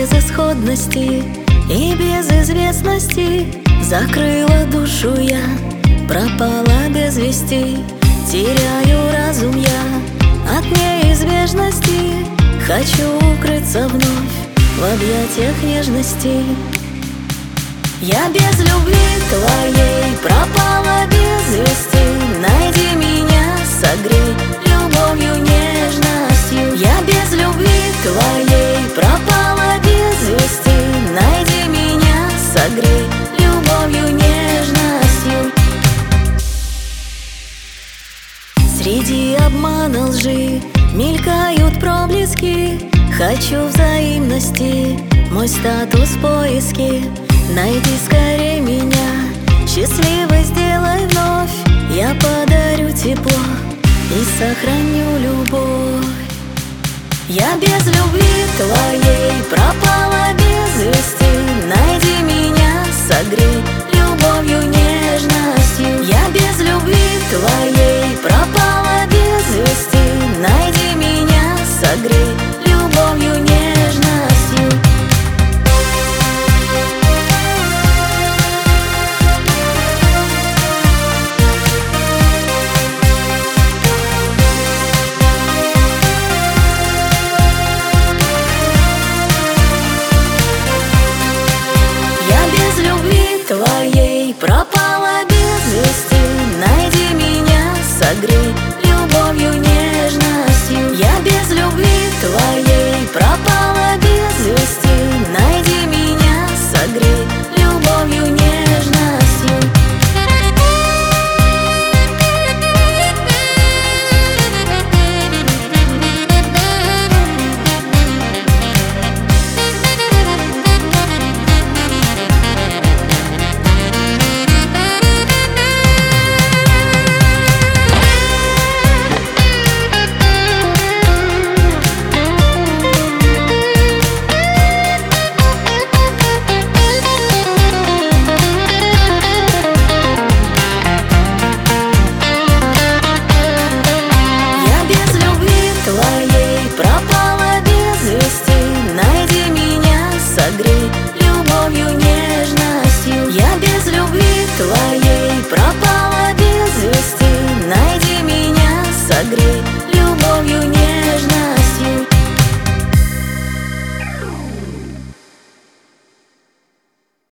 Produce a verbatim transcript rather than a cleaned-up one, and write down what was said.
безысходности и без известности. Закрыла душу я, пропала без вести. Теряю разум я от неизбежности. Хочу укрыться вновь в объятиях нежности. Я без любви твоей пропала без вести. Найди меня, согрей любовью, нежностью. Я без любви твоей пропала без вести. Найди меня, согрей любовью, нежностью. Среди обмана лжи мелькают проблески. Хочу взаимности, мой статус поиски. Найди скорее меня, счастливой сделай вновь. Я подарю тепло и сохраню любовь. Я без любви твоей пропала без вести. Найди меня, согрей любовью, нежностью. Я без любви твоей пропала без вести. Найди меня, согрей любовью, нежностью. Твоей пропала без вести. Найди меня, согрей любовью, нежностью. Я без любви твоей пропала без вести. Найди меня, согрей любовью, нежностью. Согрей любовью, нежностью. Я без любви твоей пропала без вести. Найди меня, согрей любовью, нежностью.